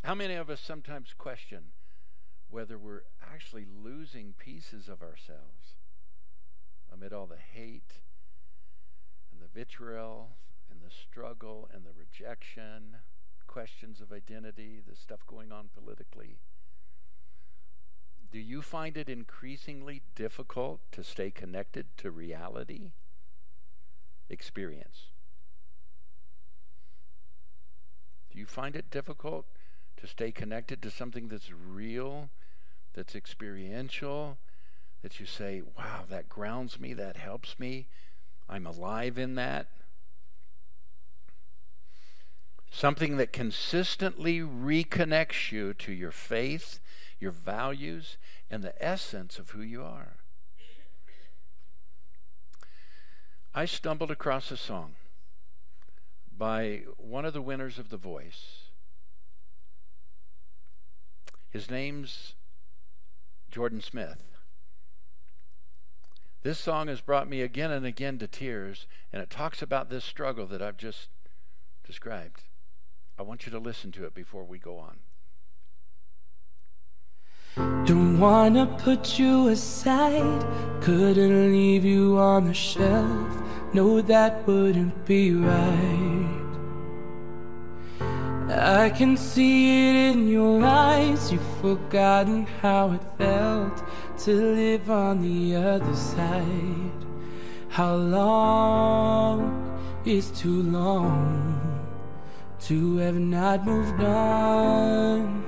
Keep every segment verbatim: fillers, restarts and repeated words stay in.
How many of us sometimes question whether we're actually losing pieces of ourselves amid all the hate and the vitriol and the struggle and the rejection, questions of identity, the stuff going on politically? Do you find it increasingly difficult to stay connected to reality? Experience. Do you find it difficult to stay connected to something that's real, that's experiential, that you say, wow, that grounds me, that helps me, I'm alive in that? Something that consistently reconnects you to your faith, your values, and the essence of who you are. I stumbled across a song by one of the winners of The Voice. His name's Jordan Smith. This song has brought me again and again to tears, and it talks about this struggle that I've just described. I want you to listen to it before we go on. Don't wanna put you aside, couldn't leave you on the shelf, no, that wouldn't be right. I can see it in your eyes, you've forgotten how it felt to live on the other side. How long is too long to have not moved on?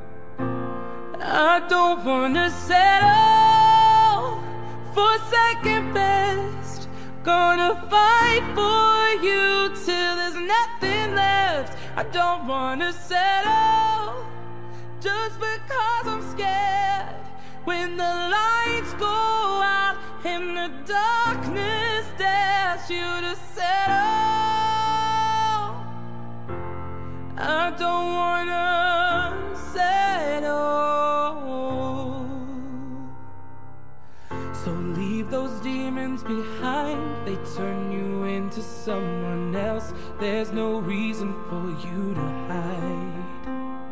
I don't wanna settle for second best, gonna fight for you till there's nothing left. I don't wanna settle just because I'm scared when the lights go out and the darkness dares you to settle. I don't wanna settle. So leave those demons behind, they turn you into someone else. There's no reason for you to hide.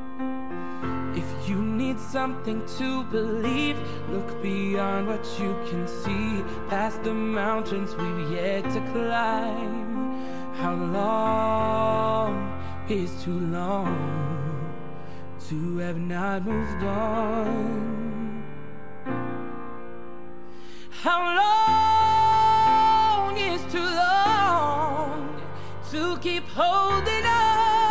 If you need something to believe, look beyond what you can see, past the mountains we've yet to climb. How long is too long to have not moved on? How long is too long to keep holding on?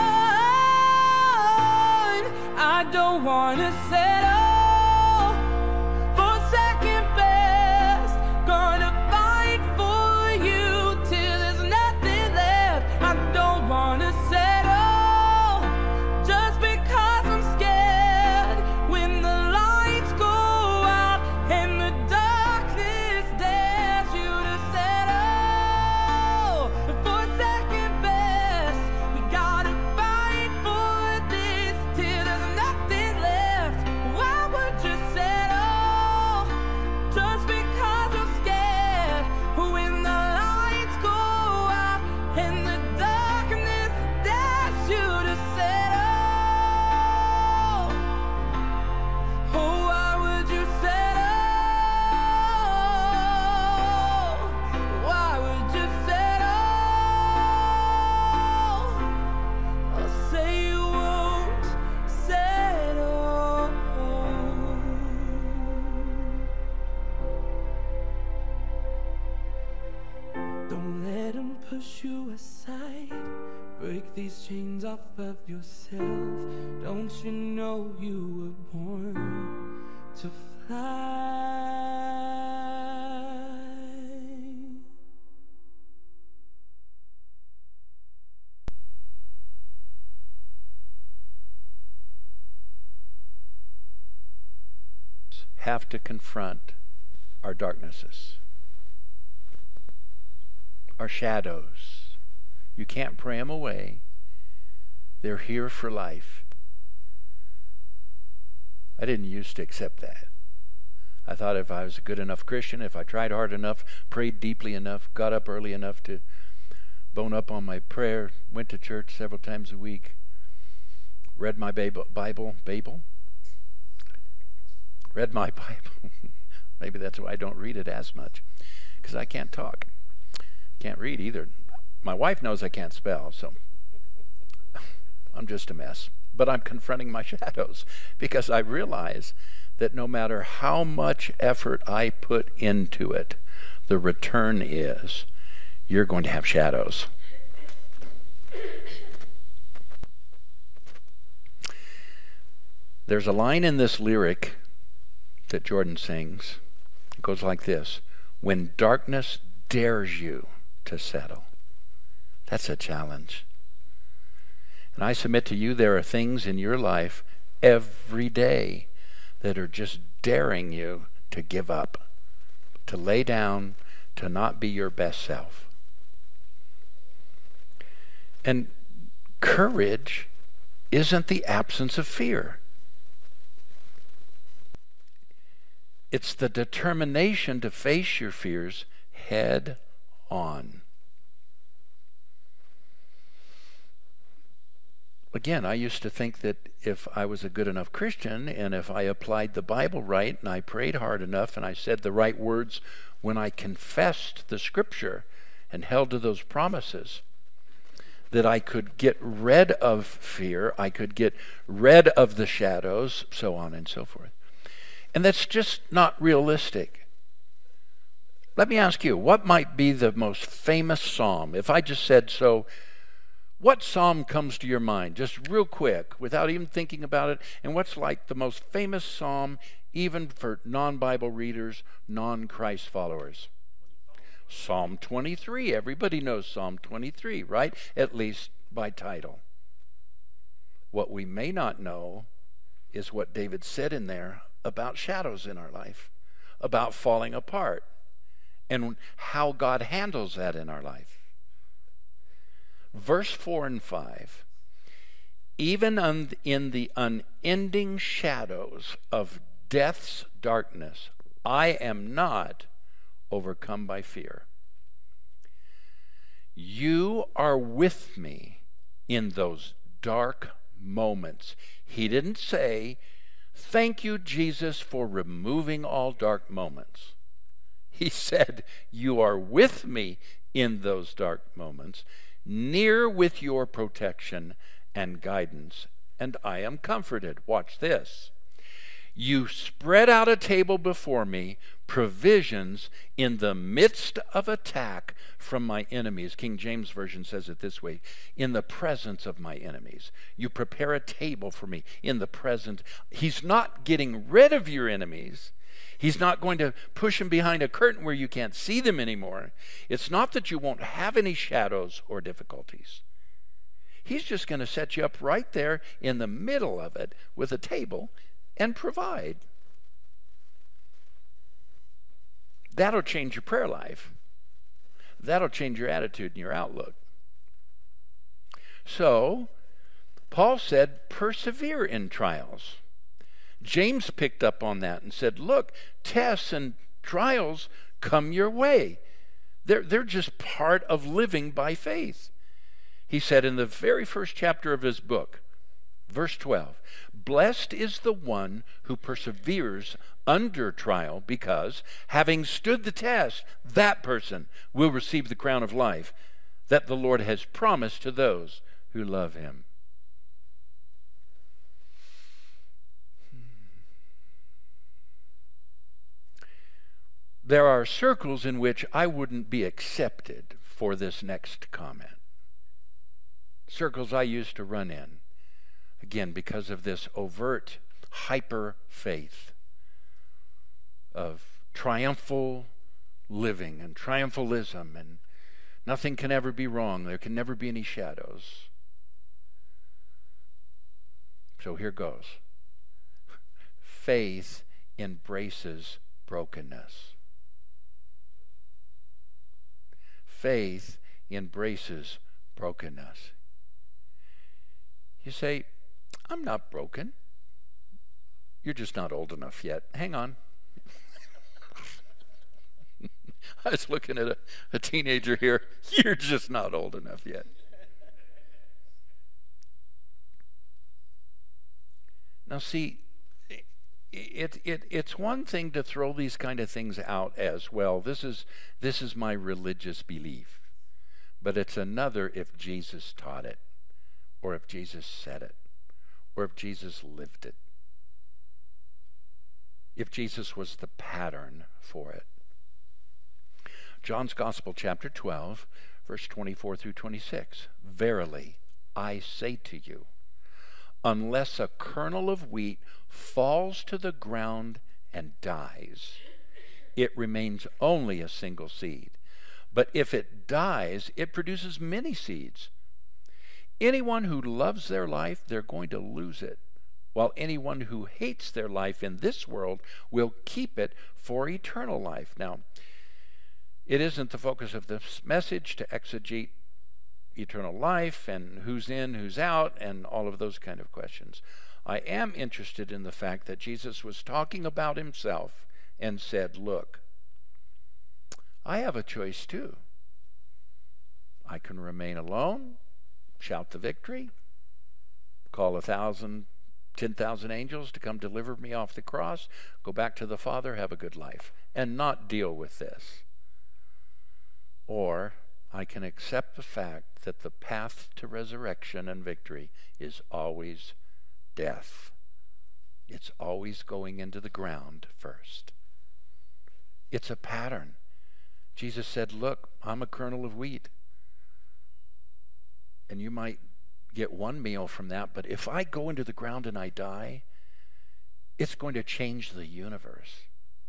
I don't wanna settle for second best, gonna fight for you till there's nothing left. I don't wanna settle just because I'm scared when the lights go out and the darkness dares you to settle for second best. We gotta fight for this till there's nothing left. Why would you settle just because I'm scared when the lights go out and the darkness dares you to settle? Oh, why would you settle? Why would you settle? I'll say you won't settle. Don't let them push you aside, break these chains off of yourself. Don't you know you were born to fly? Have to confront our darknesses, our shadows. You can't pray them away. They're here for life. I didn't used to accept that. I thought if I was a good enough Christian, if I tried hard enough, prayed deeply enough, got up early enough to bone up on my prayer, went to church several times a week, read my Bible, Bible, Bible? Read my Bible. Maybe that's why I don't read it as much, because I can't talk. Can't read either. My wife knows I can't spell, so I'm just a mess. But I'm confronting my shadows because I realize that no matter how much effort I put into it, the return is you're going to have shadows. There's a line in this lyric that Jordan sings. It goes like this: when darkness dares you to settle. That's a challenge. And I submit to you, there are things in your life every day that are just daring you to give up, to lay down, to not be your best self. And courage isn't the absence of fear. It's the determination to face your fears head on. Again, I used to think that if I was a good enough Christian and if I applied the Bible right and I prayed hard enough and I said the right words when I confessed the Scripture and held to those promises, that I could get rid of fear, I could get rid of the shadows, so on and so forth. And that's just not realistic. Let me ask you, what might be the most famous psalm? If I just said so, what psalm comes to your mind, just real quick, without even thinking about it? And what's like the most famous psalm, even for non-Bible readers, non-Christ followers? Psalm twenty-three. Everybody knows Psalm twenty-three, right? At least by title. What we may not know is what David said in there about shadows in our life, about falling apart, and how God handles that in our life. Verse four and five, even un- in the unending shadows of death's darkness, I am not overcome by fear. You are with me in those dark moments. He didn't say, thank you, Jesus, for removing all dark moments. He said, you are with me in those dark moments, near with your protection and guidance, and I am comforted. Watch this. You spread out a table before me, provisions in the midst of attack from my enemies. King James Version says it this way: in the presence of my enemies. You prepare a table for me in the presence. He's not getting rid of your enemies. He's not going to push them behind a curtain where you can't see them anymore. It's not that you won't have any shadows or difficulties. He's just going to set you up right there in the middle of it with a table and provide. That'll change your prayer life. That'll change your attitude and your outlook. So, Paul said, persevere in trials. James picked up on that and said, look, tests and trials come your way. They're, they're just part of living by faith. He said in the very first chapter of his book, verse twelve, blessed is the one who perseveres under trial, because having stood the test, that person will receive the crown of life that the Lord has promised to those who love him. There are circles in which I wouldn't be accepted for this next comment. Circles I used to run in. Again, because of this overt hyper faith of triumphal living and triumphalism, and nothing can ever be wrong. There can never be any shadows. So here goes. Faith embraces brokenness. Faith embraces brokenness. You say, I'm not broken. You're just not old enough yet. Hang on. I was looking at a, a teenager here. You're just not old enough yet. Now see, it, it, it's one thing to throw these kind of things out as, well, this is, this is my religious belief. But it's another if Jesus taught it, or if Jesus said it, or if Jesus lived it. If Jesus was the pattern for it. John's Gospel, chapter twelve, verse twenty-four through twenty-six. Verily, I say to you, unless a kernel of wheat falls to the ground and dies, it remains only a single seed. But if it dies, it produces many seeds. Anyone who loves their life, they're going to lose it, while anyone who hates their life in this world will keep it for eternal life. Now, it isn't the focus of this message to exegete eternal life and who's in, who's out, and all of those kind of questions. I am interested in the fact that Jesus was talking about himself and said, look, I have a choice too. I can remain alone, shout the victory, call a thousand, ten thousand angels to come deliver me off the cross, go back to the Father, have a good life, and not deal with this. Or I can accept the fact that the path to resurrection and victory is always death. It's always going into the ground first. It's a pattern. Jesus said, look, I'm a kernel of wheat. And you might get one meal from that, but if I go into the ground and I die, it's going to change the universe.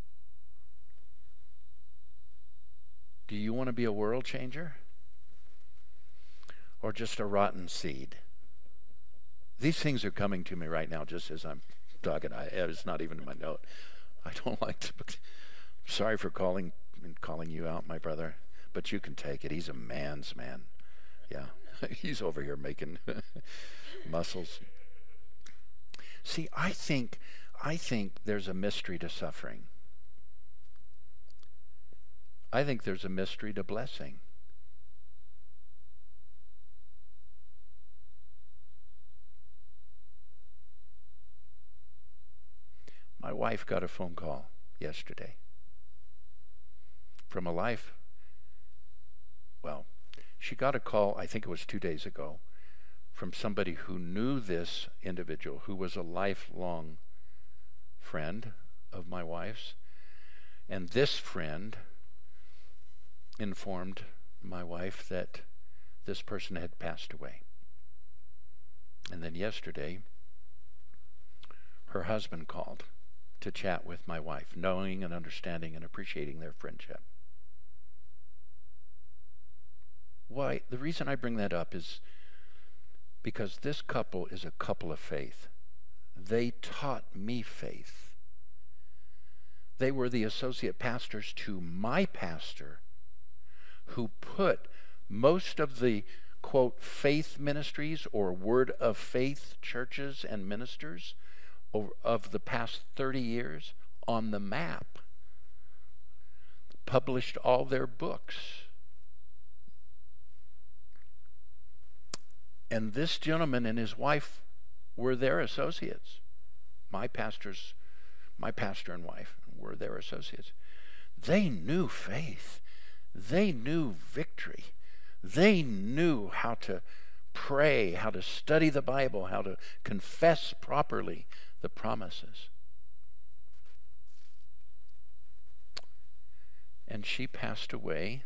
Do you want to be a world changer? Or just a rotten seed? These things are coming to me right now just as I'm talking. I, it's not even in my note. I don't like to... I'm sorry for calling calling you out, my brother, but you can take it. He's a man's man. Yeah, he's over here making muscles. See, I think, I think there's a mystery to suffering. I think there's a mystery to blessing. My wife got a phone call yesterday from a life, well, she got a call, I think it was two days ago, from somebody who knew this individual, who was a lifelong friend of my wife's. And this friend informed my wife that this person had passed away. And then yesterday, her husband called to chat with my wife, knowing and understanding and appreciating their friendship. Why? The reason I bring that up is because this couple is a couple of faith. They taught me faith. They were the associate pastors to my pastor, who put most of the, quote, faith ministries or word of faith churches and ministers over, of the past thirty years on the map. Published all their books. And this gentleman and his wife were their associates. My pastors, my pastor and wife were their associates. They knew faith. They knew victory. They knew how to pray, how to study the Bible, how to confess properly the promises. And she passed away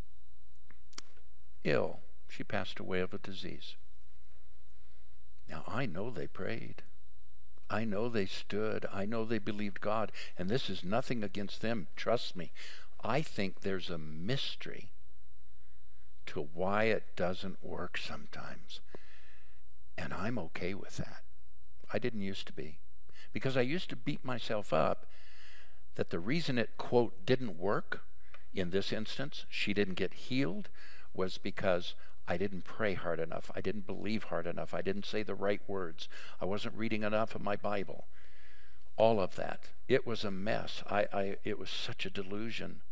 ill. She passed away of a disease. Now, I know they prayed. I know they stood. I know they believed God. And this is nothing against them. Trust me. I think there's a mystery to why it doesn't work sometimes. And I'm okay with that. I didn't used to be. Because I used to beat myself up that the reason it, quote, didn't work, in this instance, she didn't get healed, was because I didn't pray hard enough. I didn't believe hard enough. I didn't say the right words. I wasn't reading enough of my Bible. All of that. It was a mess. I, I, it was such a delusion.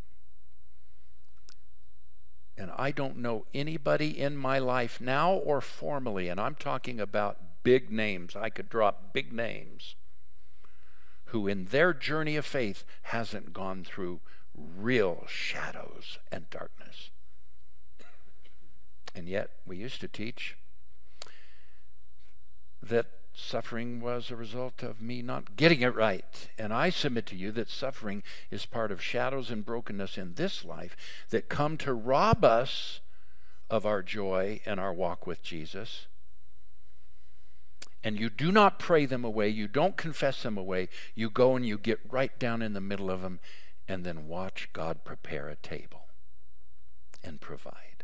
And I don't know anybody in my life now or formerly, and I'm talking about big names. I could drop big names who in their journey of faith hasn't gone through real shadows and darkness. And yet we used to teach that suffering was a result of me not getting it right. And I submit to you that suffering is part of shadows and brokenness in this life that come to rob us of our joy and our walk with Jesus. And you do not pray them away. You don't confess them away. You go and you get right down in the middle of them and then watch God prepare a table and provide.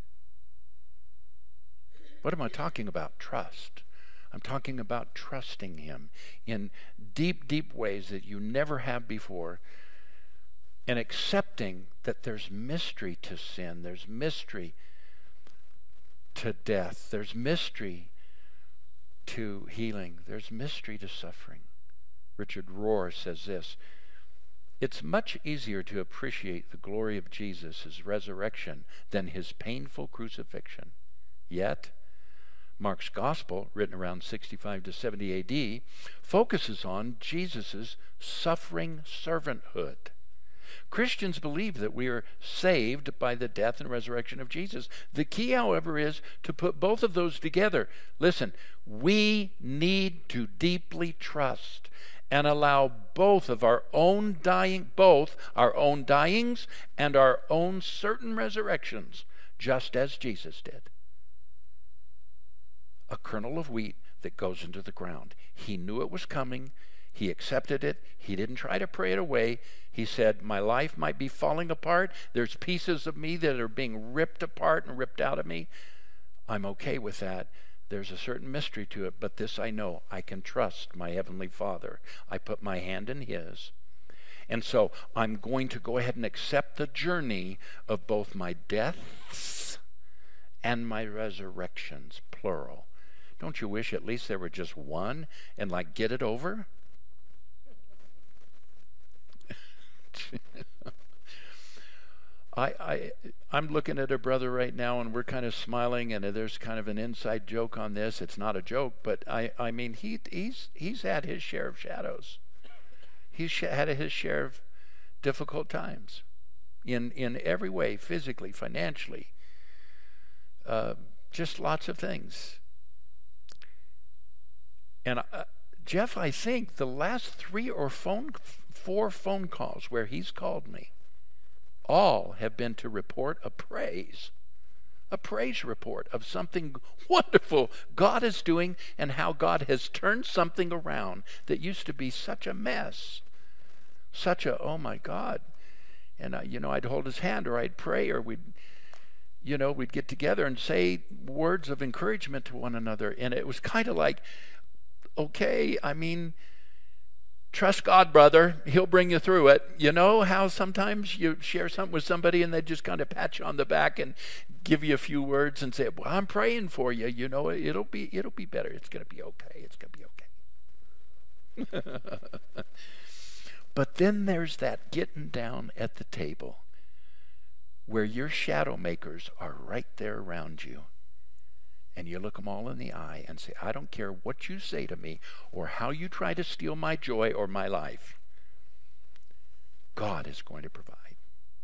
What am I talking about? Trust. I'm talking about trusting Him in deep, deep ways that you never have before, and accepting that there's mystery to sin, there's mystery to death, there's mystery to healing, there's mystery to suffering. Richard Rohr says this: it's much easier to appreciate the glory of Jesus' resurrection than His painful crucifixion. Yet, Mark's Gospel, written around sixty-five to seventy A D, focuses on Jesus' suffering servanthood. Christians believe that we are saved by the death and resurrection of Jesus. The key, however, is to put both of those together. Listen, we need to deeply trust and allow both of our own dying, both our own dyings and our own certain resurrections, just as Jesus did. A kernel of wheat that goes into the ground. He knew it was coming. He accepted it. He didn't try to pray it away. He said, my life might be falling apart. There's pieces of me that are being ripped apart and ripped out of me. I'm okay with that. There's a certain mystery to it, but this I know. I can trust my Heavenly Father. I put my hand in His. And so I'm going to go ahead and accept the journey of both my deaths and my resurrections, plural. Don't you wish at least there were just one and like get it over? I, I, I'm looking at a brother right now and we're kind of smiling and there's kind of an inside joke on this. It's not a joke, but I, I mean, he, he's, he's had his share of shadows. He's sh- had his share of difficult times in, in every way, physically, financially, uh, just lots of things. And uh, Jeff, I think the last three or phone, four phone calls where he's called me, all have been to report a praise, a praise report of something wonderful God is doing and how God has turned something around that used to be such a mess, such a, oh my God. And, I, you know, I'd hold his hand or I'd pray or we'd, you know, we'd get together and say words of encouragement to one another. And it was kind of like, okay, I mean, trust God, brother. He'll bring you through it. You know how sometimes you share something with somebody and they just kind of pat you on the back and give you a few words and say, well, I'm praying for you. You know, it'll be it'll be better. It's going to be okay. It's going to be okay. But then there's that getting down at the table where your shadow makers are right there around you. And you look them all in the eye and say, I don't care what you say to me or how you try to steal my joy or my life. God is going to provide.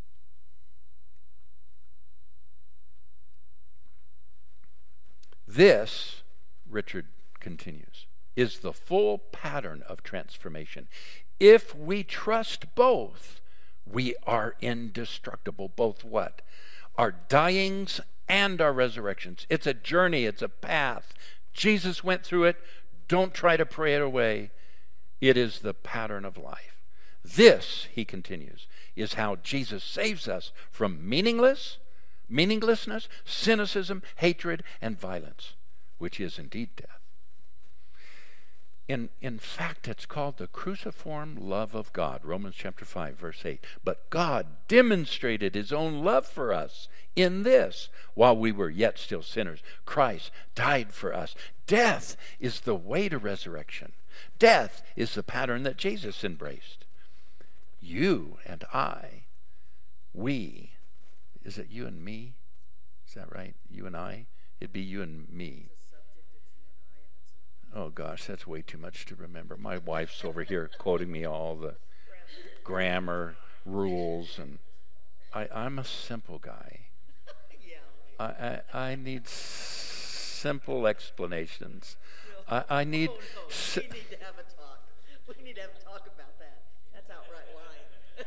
This, Richard continues, is the full pattern of transformation. If we trust both, we are indestructible. Both what? Our dyings and our resurrections. It's a journey. It's a path. Jesus went through it. Don't try to pray it away. It is the pattern of life. This, he continues, is how Jesus saves us from meaningless, meaninglessness, cynicism, hatred, and violence, which is indeed death. In, in fact, it's called the cruciform love of God, Romans chapter five, verse eight. But God demonstrated his own love for us in this, while we were yet still sinners, Christ died for us. Death is the way to resurrection. Death is the pattern that Jesus embraced. You and I, we, is it you and me? Is that right? You and I? It'd be you and me. Oh gosh, that's way too much to remember. My wife's over here quoting me all the grammar rules, and I, I'm a simple guy. I, I, I need simple explanations. I, I need... Oh, no. Si- we need to have a talk. We need to have a talk about that. That's outright lying.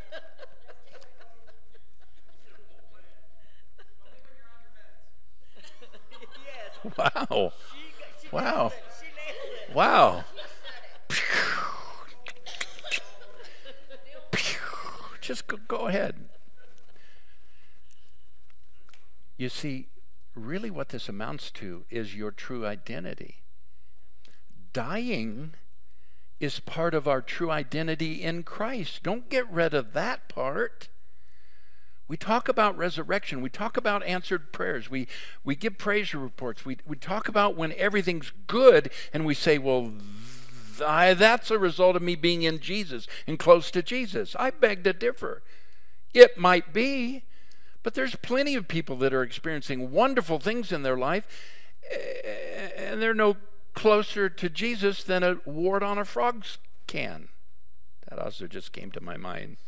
Yes. Wow. She, she Wow. nailed it. She nailed it. Wow. Just go, go ahead. You see, really what this amounts to is your true identity. Dying is part of our true identity in Christ. Don't get rid of that part. We talk about resurrection. We talk about answered prayers. We we give praise reports. We we talk about when everything's good, and we say, well, th- I, that's a result of me being in Jesus and close to Jesus. I beg to differ. It might be, but there's plenty of people that are experiencing wonderful things in their life, and they're no closer to Jesus than a wart on a frog's can. That also just came to my mind.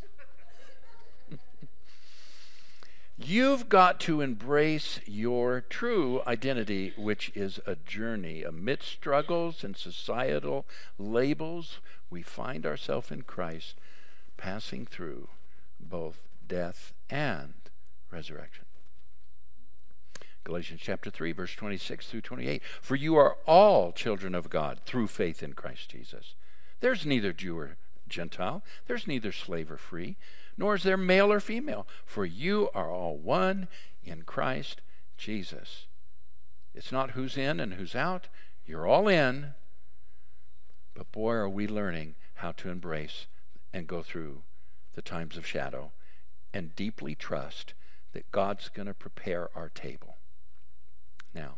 You've got to embrace your true identity, which is a journey. Amidst struggles and societal labels, we find ourselves in Christ, passing through both death and resurrection. Galatians chapter three, verse twenty-six through twenty-eight. For you are all children of God through faith in Christ Jesus. There's neither Jew or Gentile. There's neither slave or free, nor is there male or female. For you are all one in Christ Jesus. It's not who's in and who's out. You're all in. But boy, are we learning how to embrace and go through the times of shadow and deeply trust that God's going to prepare our table. Now,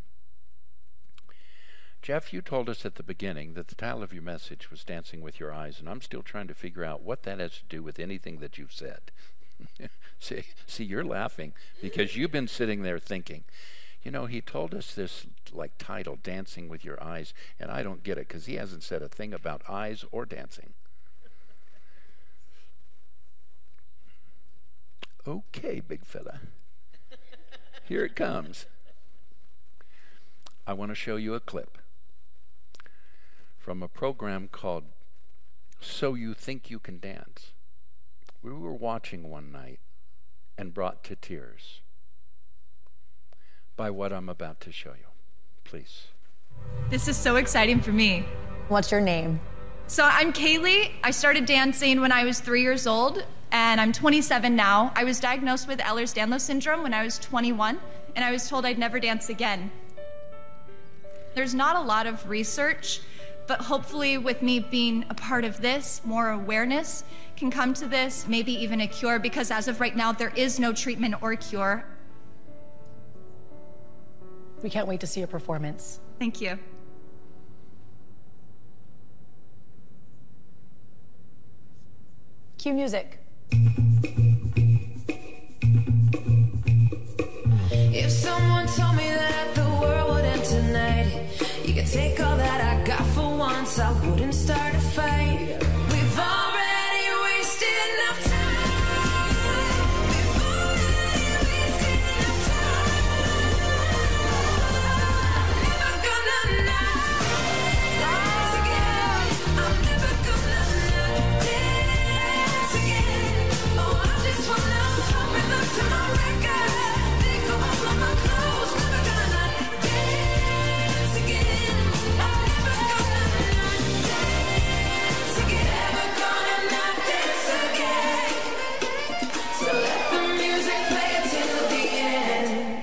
Jeff, you told us at the beginning that the title of your message was Dancing with Your Eyes, and I'm still trying to figure out what that has to do with anything that you've said. see, see, you're laughing because you've been sitting there thinking, you know, he told us this like title, Dancing with Your Eyes, and I don't get it because he hasn't said a thing about eyes or dancing. Okay, big fella. Here it comes. I want to show you a clip from a program called So You Think You Can Dance. We were watching one night and brought to tears by what I'm about to show you. Please. This is so exciting for me. What's your name? So I'm Kaylee. I started dancing when I was three years old, and I'm twenty-seven now. I was diagnosed with Ehlers-Danlos syndrome when I was twenty-one, and I was told I'd never dance again. There's not a lot of research, but hopefully with me being a part of this, more awareness can come to this, maybe even a cure, because as of right now, there is no treatment or cure. We can't wait to see your performance. Thank you. Cue music. If someone told me that the world would end tonight, you could take all that I got for once, I wouldn't start a fight. We've already wasted enough time. We've already wasted enough time. I'm never gonna not dance again. I'm never gonna not dance again. Oh, I just wanna hop and look to my record. Think of all of my clothes. Never gonna not dance again. I'm never gonna not dance again. Never gonna not dance again. So let the music play till the end.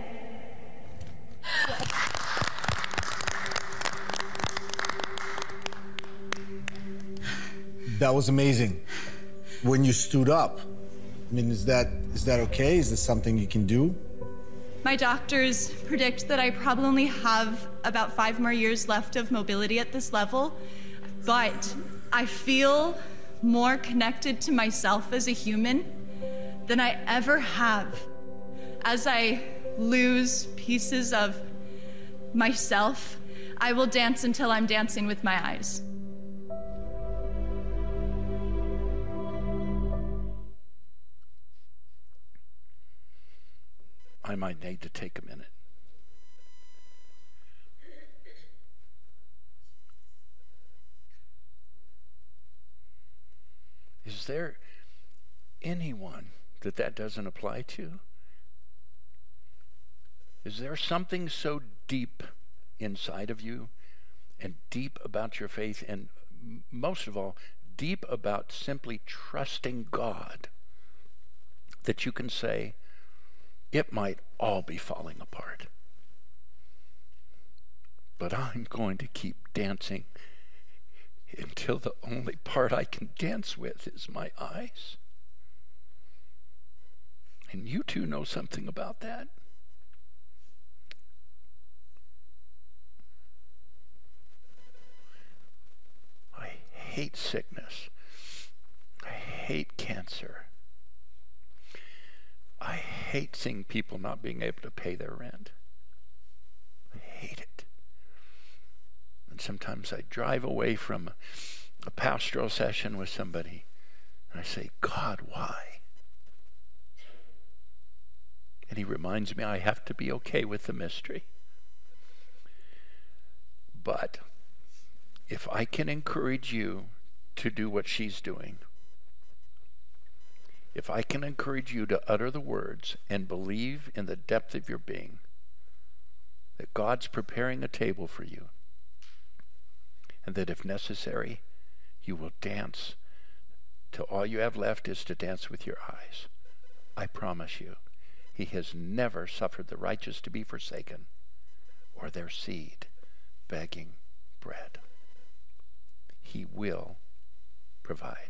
That was amazing. When you stood up, I mean, is that is that okay? Is this something you can do? My doctors predict that I probably have about five more years left of mobility at this level, but I feel more connected to myself as a human than I ever have as I lose pieces of myself. I will dance until I'm dancing with my eyes. I might need to take a minute. Is there anyone that that doesn't apply to? Is there something so deep inside of you and deep about your faith and m- most of all, deep about simply trusting God that you can say, it might all be falling apart, but I'm going to keep dancing until the only part I can dance with is my eyes? And you two know something about that. I hate sickness. I hate cancer. I hate seeing people not being able to pay their rent. I hate it. And sometimes I drive away from a pastoral session with somebody and I say, God, why? And he reminds me I have to be okay with the mystery. But if I can encourage you to do what she's doing, if I can encourage you to utter the words and believe in the depth of your being that God's preparing a table for you, and that if necessary, you will dance till all you have left is to dance with your eyes, I promise you, he has never suffered the righteous to be forsaken or their seed begging bread. He will provide.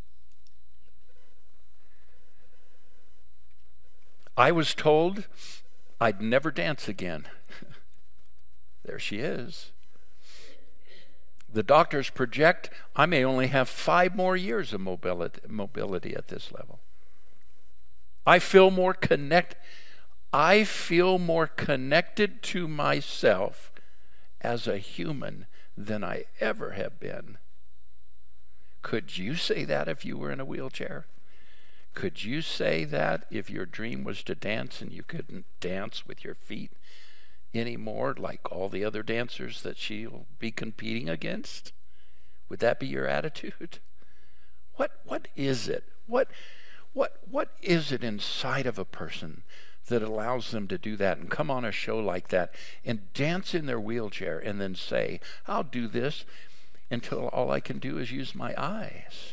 I was told I'd never dance again. There she is. The doctors project I may only have five more years of mobility, mobility at this level. I feel more connect. I feel more connected to myself as a human than I ever have been. Could you say that if you were in a wheelchair? Could you say that if your dream was to dance and you couldn't dance with your feet anymore like all the other dancers that she'll be competing against? Would that be your attitude? What what is it? What what what is it inside of a person that allows them to do that and come on a show like that and dance in their wheelchair and then say, I'll do this until all I can do is use my eyes?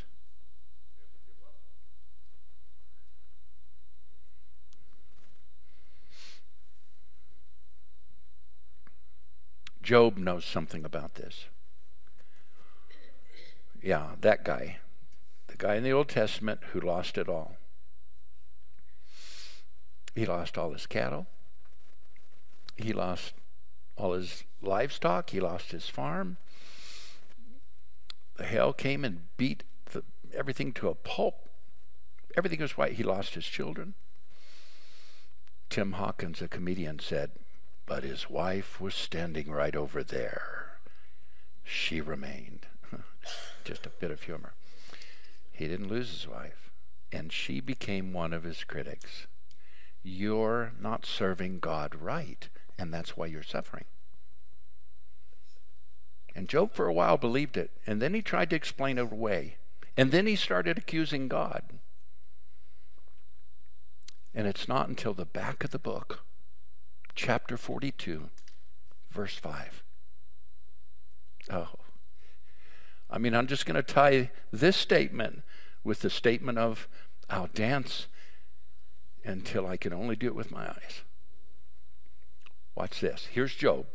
Job knows something about this. Yeah, that guy. The guy in the Old Testament who lost it all. He lost all his cattle. He lost all his livestock. He lost his farm. The hail came and beat the, everything to a pulp. Everything was white. He lost his children. Tim Hawkins, a comedian, said, but his wife was standing right over there. She remained. Just a bit of humor. He didn't lose his wife, and she became one of his critics. You're not serving God right, and that's why you're suffering. And Job for a while believed it, and then he tried to explain it away, and then he started accusing God. And it's not until the back of the book, chapter forty-two, verse five. Oh. I mean, I'm just going to tie this statement with the statement of, I'll dance until I can only do it with my eyes. Watch this. Here's Job.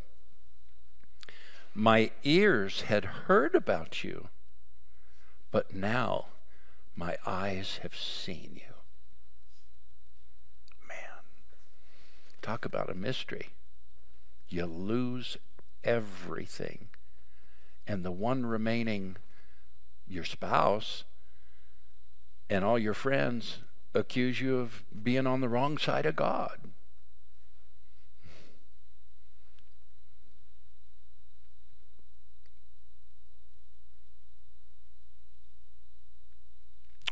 My ears had heard about you, but now my eyes have seen you. Man, talk about a mystery. You lose everything. And the one remaining, your spouse, and all your friends accuse you of being on the wrong side of God.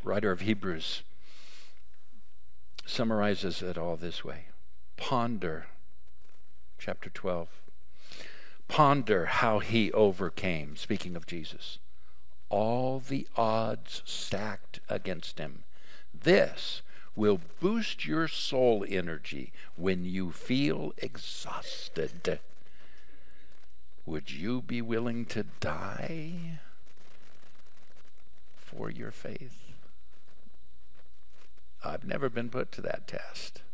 writer of Hebrews summarizes it all this way. Ponder, chapter twelve. Ponder how he overcame, speaking of Jesus, all the odds stacked against him. This will boost your soul energy when you feel exhausted. Would you be willing to die for your faith? I've never been put to that test.